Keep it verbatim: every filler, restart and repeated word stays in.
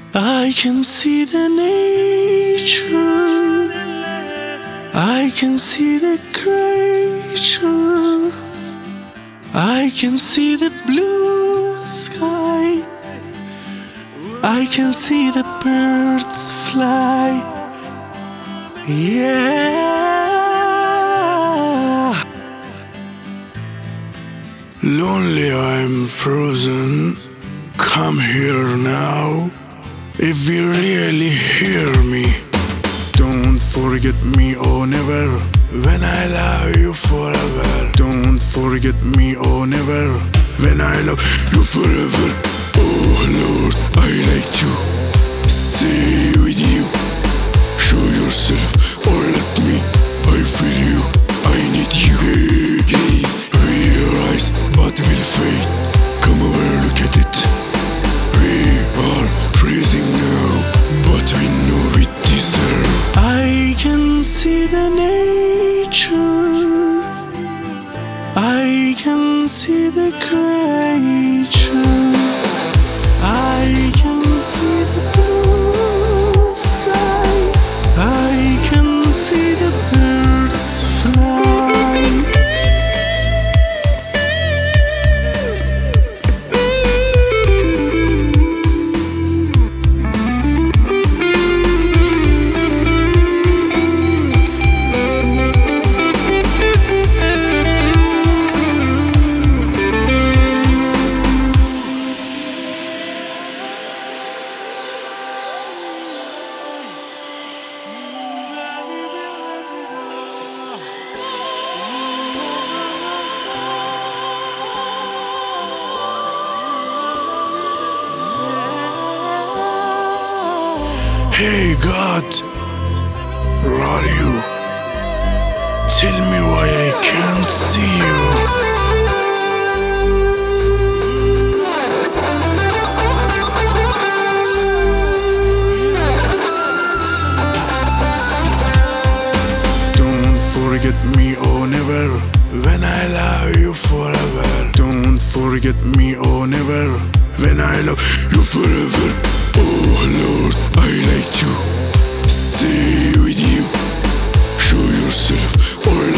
I can see the nature, I can see the creature, I can see the blue sky, I can see the birds fly. Yeah. Lonely, I'm frozen. Come here now. If you really hear me, don't forget me, oh never. When I love you forever. Don't forget me, oh never. When I love you forever. Oh Lord, I like to stay with you. Show yourself or let me, I feel you, I need you. Gaze, realize, but will fade. Come over, look at it. We are freezing now, but we know we deserve. I can see the nature, I can see the creature, I can see the blue sky, I can see the birds fly. Hey God, where are you? Tell me why I can't see you. Don't forget me, oh never. When I love you forever. Don't forget me, oh never. When I love you forever. Oh Lord, I like to stay with you. Show yourself or